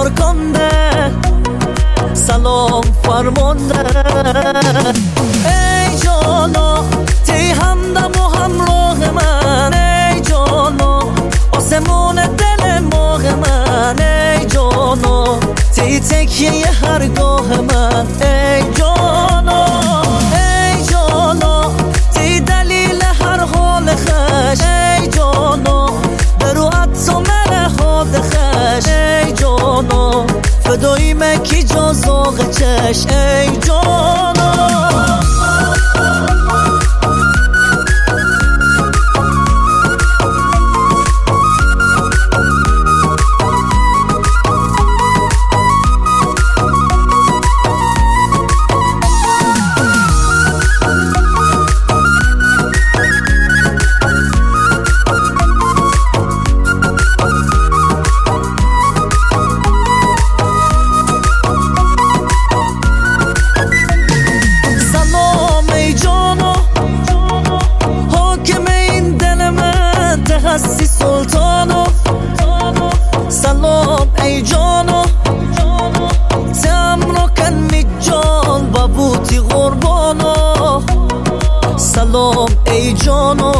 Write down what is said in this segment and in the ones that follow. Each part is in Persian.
کار کنده سلام فرمانده ای جانا تی همدم و همراه من ای جانا آسمون دل ماه من ای جانا تی تکیه هرگاه من ای جانا ای جانا تی دلیل هر حال خش ای جانا بروعت و مرحاد خش ای جانا فدایی مکی جا زاغ چش ای جانا هستی سلطانو سلام ای جانو تم رو کن می جان بابوتی قربانو سلام ای جانو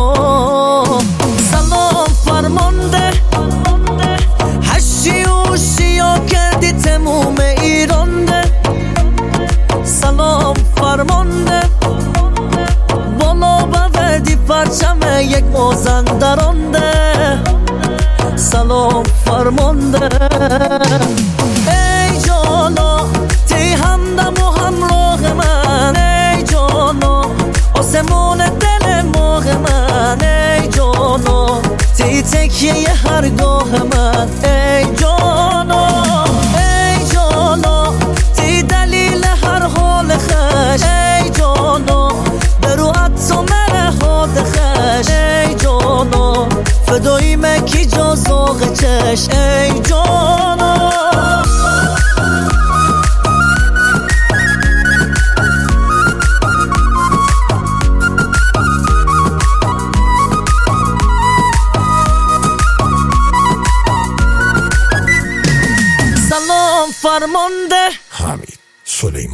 سلام فرمانده هشی و شیا کردی تموم ایرانده سلام فرمانده بالا بودی پرچم یک موزن درانده سلام فرمانده ای جانا تی همدم و همراه من ای جانا آسمون دل ماه من ای جانا تی تکیه هرگاه من ای جانا ای جانا تی دلیل هر حال خش ای جانا بروعت و مرحاد خش ای جانا فدایی مکی جا زاغ چش ای جانا سلام فرمانده حمید سلیمان.